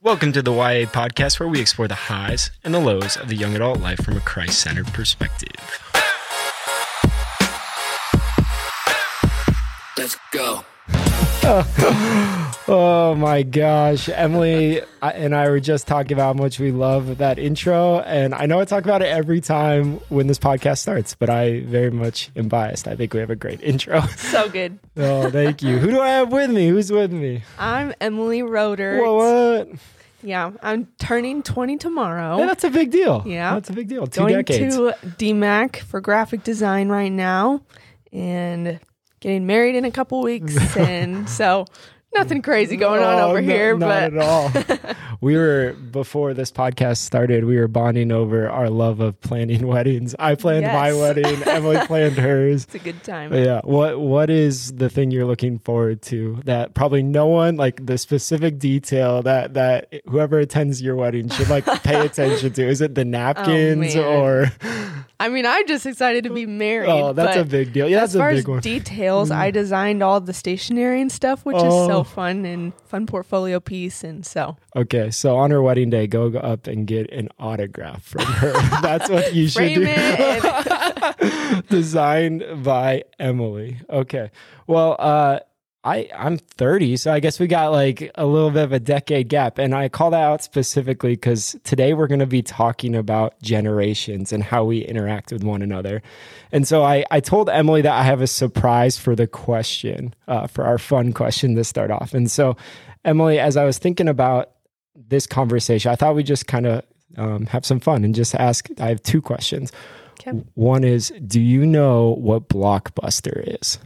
Welcome to the YA podcast, where we explore the highs and the lows of the young adult life from a Christ-centered perspective. Let's go. Oh my gosh. Emily and I were just talking about how much we love that intro. And I know I talk about it every time when this podcast starts, but I very much am biased. I think we have a great intro. So good. Oh, thank you. Who do I have with me? Who's with me? I'm Emily Roeder. What? Yeah, I'm turning 20 tomorrow. Yeah, that's a big deal. Yeah. That's a big deal. Going decades. to DMAC for graphic design right now and getting married in a couple weeks. And so nothing crazy going on over here. Not but at all. We were, before this podcast started, we were bonding over our love of planning weddings. I planned my Yes. wedding. Emily planned hers. it's a good time. But yeah. What is the thing you're looking forward to that probably no one, like the specific detail that whoever attends your wedding should like pay attention to? Is it the napkins man. or? I mean, I'm just excited to be married. Oh, that's but a big deal. Yeah, that's as far a big as one. details, I designed all the stationery and stuff, which is so fun and fun portfolio piece. And so Okay, so on her wedding day, go up and get an autograph from her. That's what you should frame do. it. Designed by Emily. Okay. Well, I'm 30, so I guess we got like a little bit of a decade gap. And I call that out specifically because today we're going to be talking about generations and how we interact with one another. And so I told Emily that I have a surprise for the question, for our fun question to start off. And so, Emily, as I was thinking about this conversation, I thought we'd just kind of have some fun and just ask. I have two questions. Okay. One is, do you know what Blockbuster is?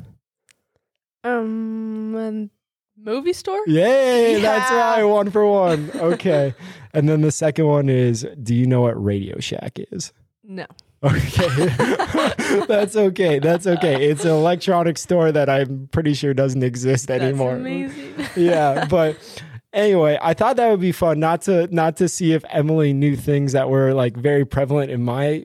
Movie store? Yay, that's Yeah. right. 1 for 1. Okay. And then the second one is, do you know what Radio Shack is? No. Okay. That's okay. That's okay. It's an electronic store that I'm pretty sure doesn't exist anymore. That's amazing. Yeah, but anyway, I thought that would be fun not to see if Emily knew things that were like very prevalent in my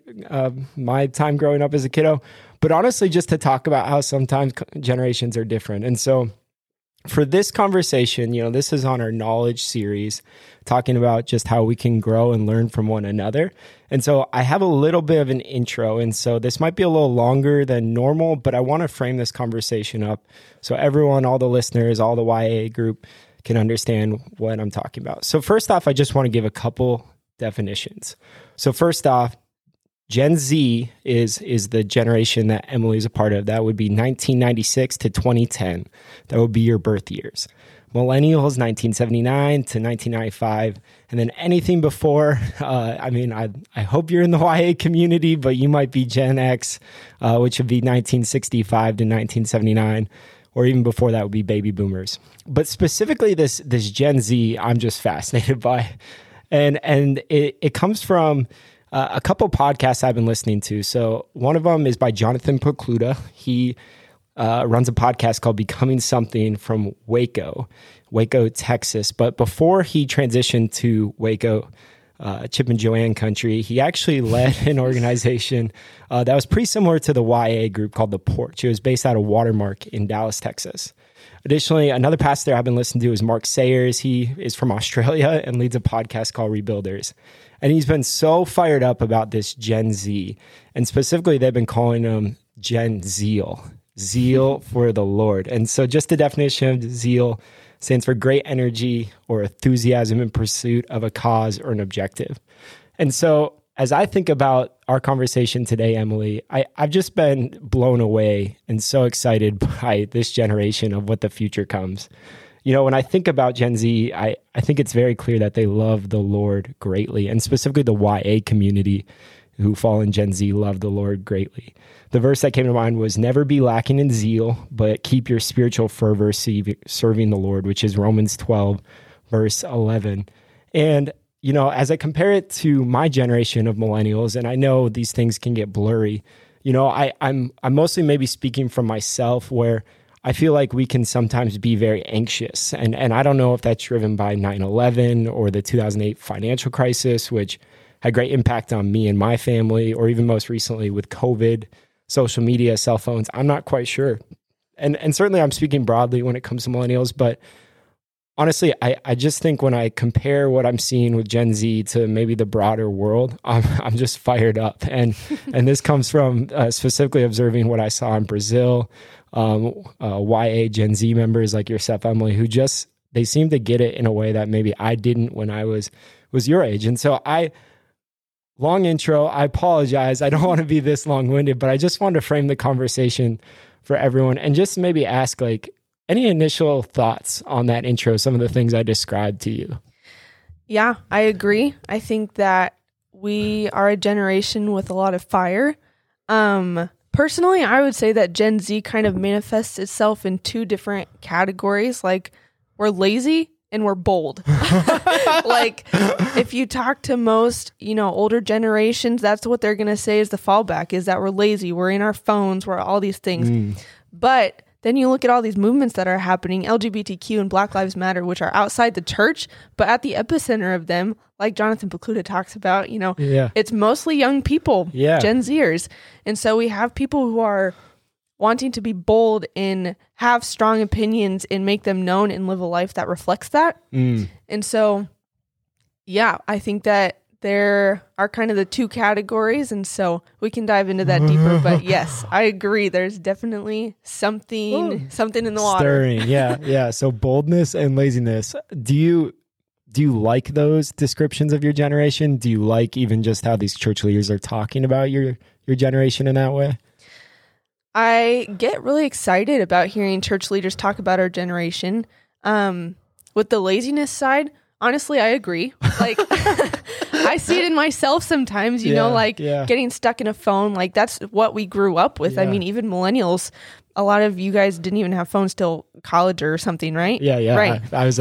time growing up as a kiddo, but honestly just to talk about how sometimes generations are different. And so for this conversation, this is on our knowledge series, talking about just how we can grow and learn from one another. And so I have a little bit of an intro, and so this might be a little longer than normal, but I want to frame this conversation up so everyone, all the listeners, all the YA group can understand what I'm talking about. So first off, I just want to give a couple definitions. So first off, Gen Z is the generation that Emily's a part of. That would be 1996 to 2010. That would be your birth years. Millennials, 1979 to 1995. And then anything before, I hope you're in the YA community, but you might be Gen X, which would be 1965 to 1979. Or even before that would be baby boomers. But specifically this Gen Z, I'm just fascinated by. And it comes from a couple podcasts I've been listening to. So one of them is by Jonathan Pokluda. He runs a podcast called Becoming Something from Waco, Texas. But before he transitioned to Waco, Chip and Joanne country, he actually led an organization that was pretty similar to the YA group called The Porch. It was based out of Watermark in Dallas, Texas. Additionally, another pastor I've been listening to is Mark Sayers. He is from Australia and leads a podcast called Rebuilders. And he's been so fired up about this Gen Z. And specifically, they've been calling them Gen Zeal. Zeal for the Lord. And so just the definition of zeal stands for great energy or enthusiasm in pursuit of a cause or an objective. And so as I think about our conversation today, Emily, I've just been blown away and so excited by this generation of what the future comes. When I think about Gen Z, I think it's very clear that they love the Lord greatly, and specifically the YA community who fall in Gen Z love the Lord greatly. The verse that came to mind was, never be lacking in zeal, but keep your spiritual fervor serving the Lord, which is Romans 12, verse 11. And, as I compare it to my generation of millennials, and I know these things can get blurry, I'm mostly maybe speaking from myself, where I feel like we can sometimes be very anxious. And I don't know if that's driven by 9/11 or the 2008 financial crisis, which had great impact on me and my family, or even most recently with COVID, social media, cell phones. I'm not quite sure. And certainly I'm speaking broadly when it comes to millennials, but honestly, I just think when I compare what I'm seeing with Gen Z to maybe the broader world, I'm just fired up. And this comes from specifically observing what I saw in Brazil, YA Gen Z members like yourself, Emily, who just, they seem to get it in a way that maybe I didn't when I was your age. And so long intro, I apologize. I don't want to be this long-winded, but I just wanted to frame the conversation for everyone and just maybe ask like, any initial thoughts on that intro, some of the things I described to you? Yeah, I agree. I think that we are a generation with a lot of fire. Personally, I would say that Gen Z kind of manifests itself in two different categories. Like, we're lazy and we're bold. Like, if you talk to most, older generations, that's what they're going to say is the fallback, is that we're lazy, we're in our phones, we're all these things. But then you look at all these movements that are happening, LGBTQ and Black Lives Matter, which are outside the church, but at the epicenter of them, like Jonathan Pokluda talks about, it's mostly young people, Gen Zers. And so we have people who are wanting to be bold and have strong opinions and make them known and live a life that reflects that. And so, I think that there are kind of the two categories, and so we can dive into that deeper. But yes, I agree. There's definitely something in the water. Stirring, yeah. So boldness and laziness. Do you like those descriptions of your generation? Do you like even just how these church leaders are talking about your generation in that way? I get really excited about hearing church leaders talk about our generation. With the laziness side, honestly, I agree. Like, I see it in myself sometimes, getting stuck in a phone. Like, that's what we grew up with. I mean, even millennials, a lot of you guys didn't even have phones till college or something, right? Yeah. Right.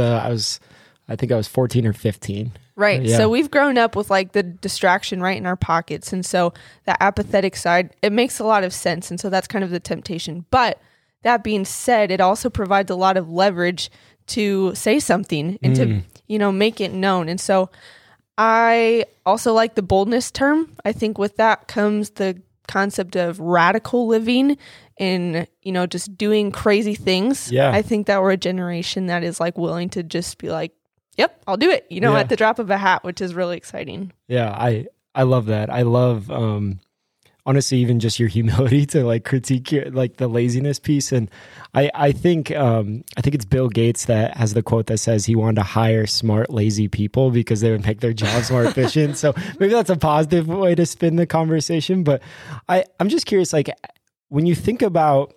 I think I was 14 or 15. Right. Yeah. So we've grown up with like the distraction right in our pockets. And so that apathetic side, it makes a lot of sense. And so that's kind of the temptation. But that being said, it also provides a lot of leverage to say something and to, make it known. And so I also like the boldness term. I think with that comes the concept of radical living and, just doing crazy things. Yeah. I think that we're a generation that is like willing to just be like, yep, I'll do it, at the drop of a hat, which is really exciting. Yeah, I love that. I love, honestly, even just your humility to like critique like the laziness piece. And I think it's Bill Gates that has the quote that says he wanted to hire smart, lazy people because they would make their jobs more efficient. So maybe that's a positive way to spin the conversation. But I'm just curious, like when you think about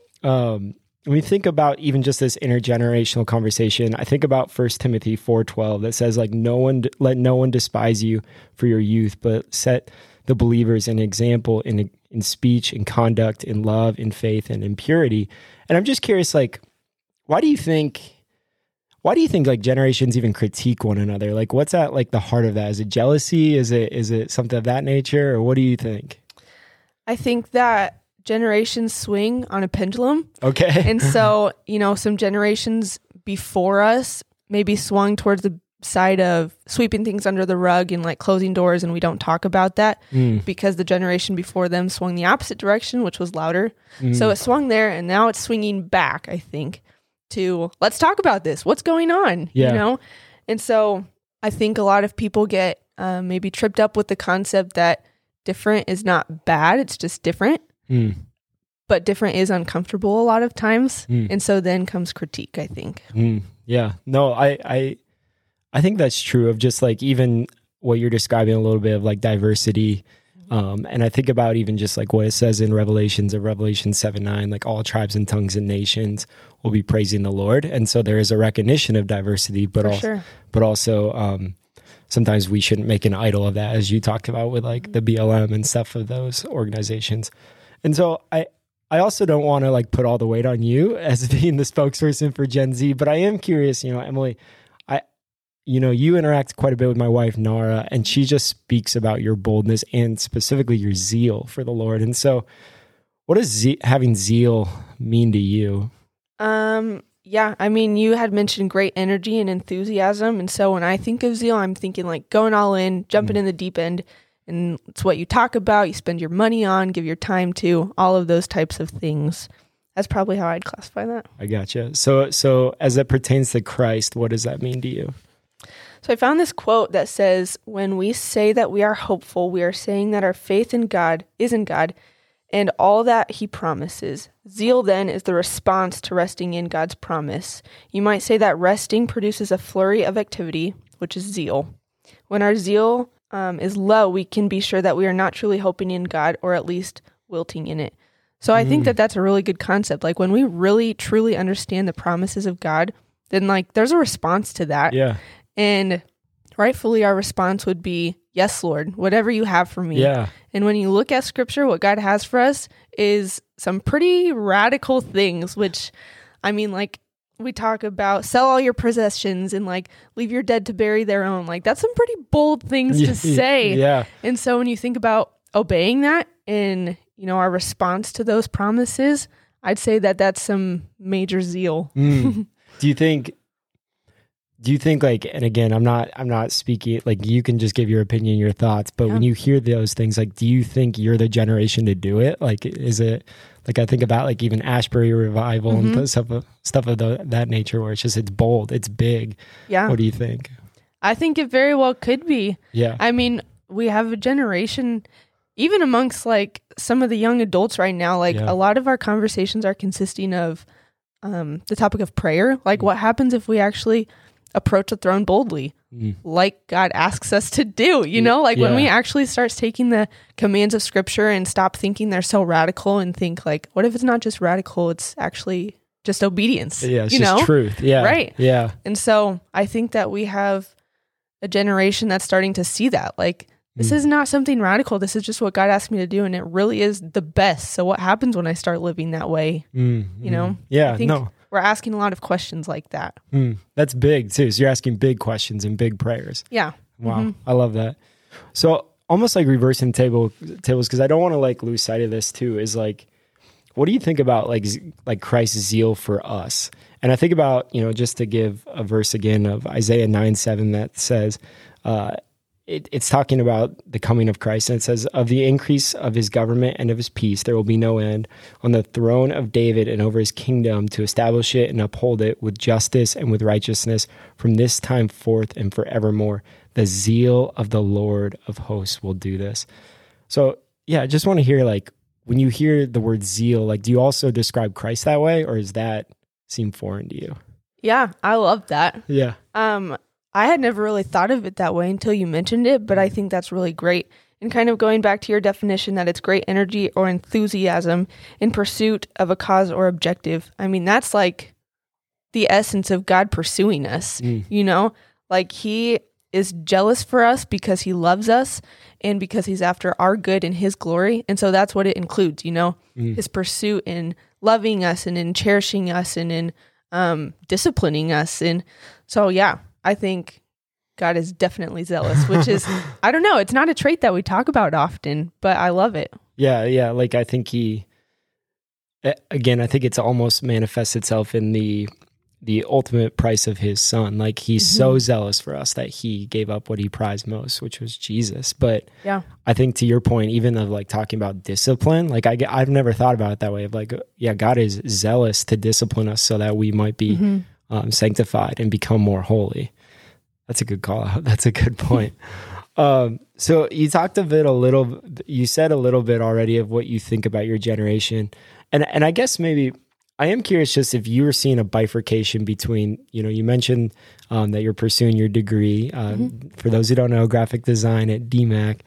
even just this intergenerational conversation, I think about 1 Timothy 4:12 that says like let no one despise you for your youth, but set the believers an example in speech, in conduct, in love, in faith, and in purity. And I'm just curious, like, why do you think like generations even critique one another? Like, what's at like the heart of that? Is it jealousy? Is it something of that nature? Or what do you think? I think that generations swing on a pendulum. Okay. And so, some generations before us maybe swung towards the side of sweeping things under the rug and like closing doors, and we don't talk about that because the generation before them swung the opposite direction, which was louder. So it swung there, and now it's swinging back, I think, to let's talk about this. What's going on? And so I think a lot of people get maybe tripped up with the concept that different is not bad, it's just different. But different is uncomfortable a lot of times. And so then comes critique, I think. Yeah. No, I think that's true of just like even what you're describing a little bit of like diversity. And I think about even just like what it says in Revelation 7:9, like all tribes and tongues and nations will be praising the Lord. And so there is a recognition of diversity, but also sometimes we shouldn't make an idol of that, as you talked about with like the BLM and stuff of those organizations. And so I also don't want to like put all the weight on you as being the spokesperson for Gen Z, but I am curious, Emily, you interact quite a bit with my wife, Nara, and she just speaks about your boldness and specifically your zeal for the Lord. And so what does having zeal mean to you? I mean, you had mentioned great energy and enthusiasm. And so when I think of zeal, I'm thinking like going all in, jumping in the deep end. And it's what you talk about, you spend your money on, give your time to, all of those types of things. That's probably how I'd classify that. I gotcha. So as it pertains to Christ, what does that mean to you? So I found this quote that says, when we say that we are hopeful, we are saying that our faith in God is in God and all that he promises. Zeal then is the response to resting in God's promise. You might say that resting produces a flurry of activity, which is zeal. When our zeal is low, we can be sure that we are not truly hoping in God, or at least wilting in it. So I think that that's a really good concept. Like when we really truly understand the promises of God, then like there's a response to that. Yeah. And rightfully our response would be, yes, Lord, whatever you have for me. Yeah. And when you look at scripture, what God has for us is some pretty radical things, which, I mean, like we talk about sell all your possessions and like leave your dead to bury their own. Like that's some pretty bold things to say. Yeah. And so when you think about obeying that and, you know, our response to those promises, I'd say that that's some major zeal. Do you think like, and again, I'm not speaking, like you can just give your opinion, your thoughts, but when you hear those things, like, do you think you're the generation to do it? Like, is it like, I think about like even Ashbury Revival and stuff of that nature where it's bold, it's big. Yeah. What do you think? I think it very well could be. Yeah. I mean, we have a generation, even amongst like some of the young adults right now, like a lot of our conversations are consisting of the topic of prayer. Like what happens if we actually approach the throne boldly, like God asks us to do, you know, like when we actually start taking the commands of scripture and stop thinking they're so radical and think like, what if it's not just radical? It's actually just obedience. Yeah. It's you just know? truth. Yeah. Right. Yeah. And so I think that we have a generation that's starting to see that like, this is not something radical. This is just what God asked me to do. And it really is the best. So what happens when I start living that way? You know? Yeah. I think we're asking a lot of questions like that. That's big too. So you're asking big questions and big prayers. Yeah. Wow. I love that. So almost like reversing tables, because I don't want to like lose sight of this too, is like, what do you think about like Christ's zeal for us? And I think about, you know, just to give a verse again of Isaiah 9:7 that says, it's talking about the coming of Christ. And it says, of the increase of his government and of his peace, there will be no end on the throne of David and over his kingdom to establish it and uphold it with justice and with righteousness from this time forth and forevermore. The zeal of the Lord of hosts will do this. So yeah, I just want to hear like, when you hear the word zeal, like, do you also describe Christ that way, or does that seem foreign to you? Yeah. I love that. Yeah. I had never really thought of it that way until you mentioned it, but I think that's really great. And kind of going back to your definition that it's great energy or enthusiasm in pursuit of a cause or objective. I mean, that's like the essence of God pursuing us, you know? Like he is jealous for us because he loves us and because he's after our good and his glory. And so that's what it includes, you know, his pursuit in loving us and in cherishing us and in disciplining us. And so, yeah. I think God is definitely zealous, which is, I don't know, it's not a trait that we talk about often, but I love it. Yeah, yeah. Like I think I think it's almost manifests itself in the ultimate price of his son. Like he's so zealous for us that he gave up what he prized most, which was Jesus. But yeah, I think to your point, even of like talking about discipline, like I've never thought about it that way of like, yeah, God is zealous to discipline us so that we might be sanctified and become more holy. That's a good call out. That's a good point. So you talked you said a little bit already of what you think about your generation. And I guess maybe I am curious just if you were seeing a bifurcation between, you know, you mentioned that you're pursuing your degree. For those who don't know, graphic design at DMAC.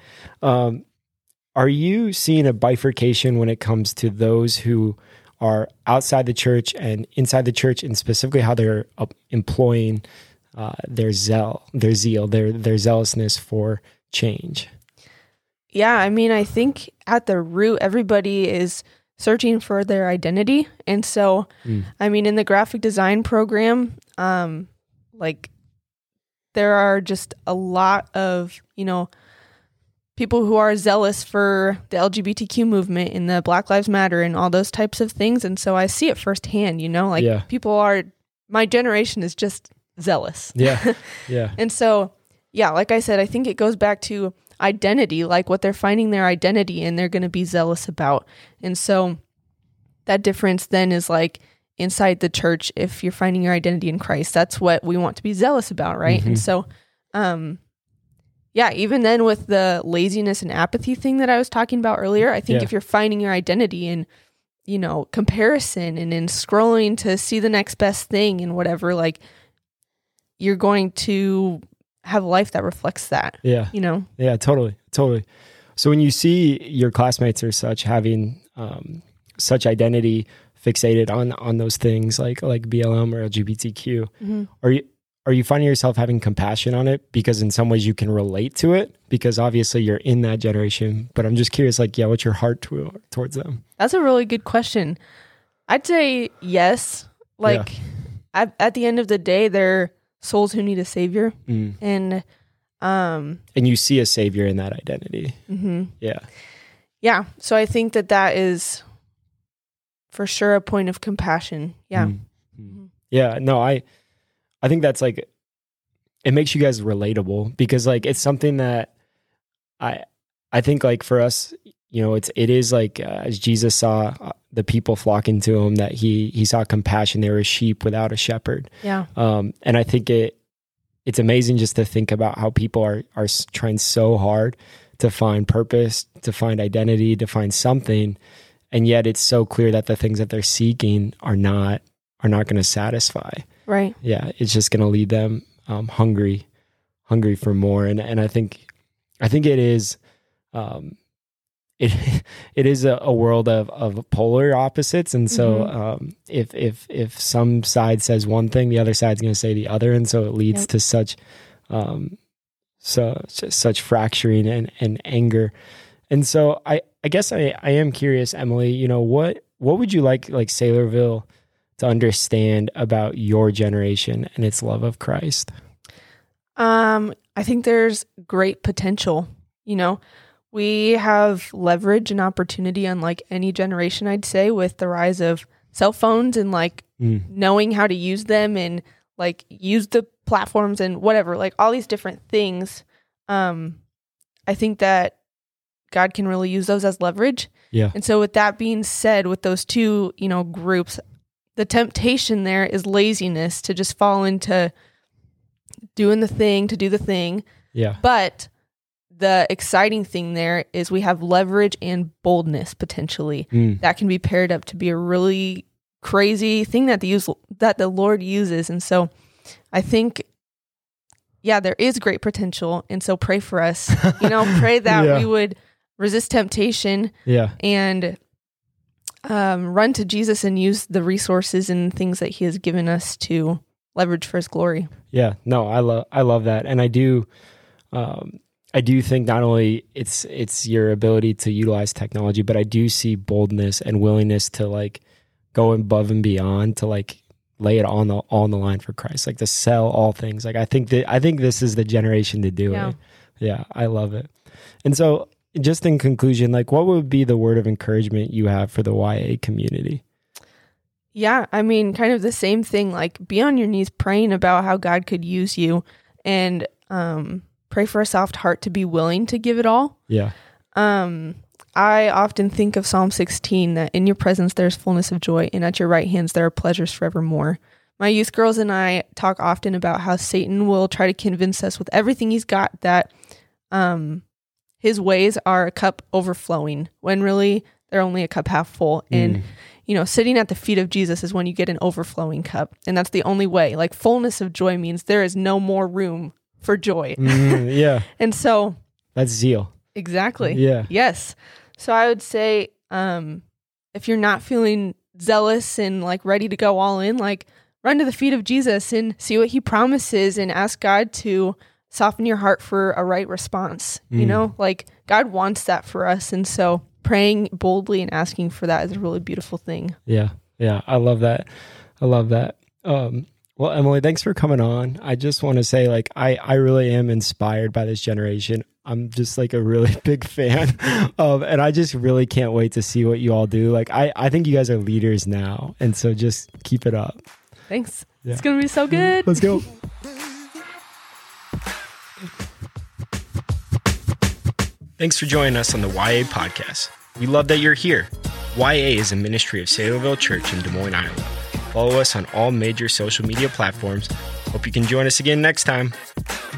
Are you seeing a bifurcation when it comes to those who are outside the church and inside the church, and specifically how they're employing their zeal, their zealousness for change? Yeah, I mean, I think at the root, everybody is searching for their identity. And so, I mean, in the graphic design program, like there are just a lot of, you know, people who are zealous for the LGBTQ movement and the Black Lives Matter and all those types of things. And so I see it firsthand, you know, like my generation is just zealous. Yeah. Yeah. And so, yeah, like I said, I think it goes back to identity, like what they're finding their identity in, they're going to be zealous about. And so that difference then is like inside the church. If you're finding your identity in Christ, that's what we want to be zealous about, right? And so, yeah, even then with the laziness and apathy thing that I was talking about earlier, I think if you're finding your identity in, comparison and in scrolling to see the next best thing and whatever, like you're going to have a life that reflects that. Yeah. Yeah, totally. So when you see your classmates or such having such identity fixated on those things like BLM or LGBTQ, are you finding yourself having compassion on it because in some ways you can relate to it because obviously you're in that generation, but I'm just curious, what's your heart towards them? That's a really good question. I'd say yes. At the end of the day, they're souls who need a savior. And you see a savior in that identity. Yeah. So I think that is for sure a point of compassion. Yeah. Yeah. No, I think that's it makes you guys relatable because it's something that I think for us, it is as Jesus saw the people flocking to him, that he saw compassion. They were sheep without a shepherd. Yeah. And I think it's amazing just to think about how people are trying so hard to find purpose, to find identity, to find something. And yet it's so clear that the things that they're seeking are not going to satisfy. Right. Yeah. It's just going to lead them hungry for more. And I think it is, it is a world of polar opposites. And so if some side says one thing, the other side's going to say the other. And so it leads to such fracturing and anger. And so I guess I am curious, Emily, what would you like Saylorville to understand about your generation and its love of Christ? I think there's great potential. We have leverage and opportunity unlike any generation, I'd say, with the rise of cell phones and knowing how to use them and use the platforms and whatever, all these different things. I think that God can really use those as leverage. Yeah. And so with that being said, with those two, groups, the temptation there is laziness to just fall into doing the thing to do the thing. Yeah. But the exciting thing there is we have leverage and boldness potentially that can be paired up to be a really crazy thing that the Lord uses. And so I think, there is great potential. And so pray for us, pray that we would resist temptation and run to Jesus and use the resources and things that he has given us to leverage for his glory. Yeah, no, I love that. And I do think not only it's your ability to utilize technology, but I do see boldness and willingness to go above and beyond to lay it on the line for Christ, to sell all things. I think this is the generation to do it. Yeah, I love it. And so just in conclusion, what would be the word of encouragement you have for the YA community? Yeah, I mean, kind of the same thing, be on your knees praying about how God could use you and pray for a soft heart to be willing to give it all. Yeah. I often think of Psalm 16, that in your presence there's fullness of joy, and at your right hands there are pleasures forevermore. My youth girls and I talk often about how Satan will try to convince us with everything he's got that his ways are a cup overflowing, when really they're only a cup half full. And sitting at the feet of Jesus is when you get an overflowing cup. And that's the only way. Fullness of joy means there is no more room for joy. Yeah. And so that's zeal. Exactly. Yeah. Yes. So I would say, if you're not feeling zealous and ready to go all in, run to the feet of Jesus and see what he promises and ask God to soften your heart for a right response. God wants that for us. And so praying boldly and asking for that is a really beautiful thing. Yeah. Yeah. I love that. Well, Emily, thanks for coming on. I just want to say, I really am inspired by this generation. I'm just a really big fan of, and I just really can't wait to see what you all do. I think you guys are leaders now. And so just keep it up. Thanks. Yeah. It's going to be so good. Let's go. Thanks for joining us on the YA podcast. We love that you're here. YA is a ministry of Saylorville Church in Des Moines, Iowa. Follow us on all major social media platforms. Hope you can join us again next time.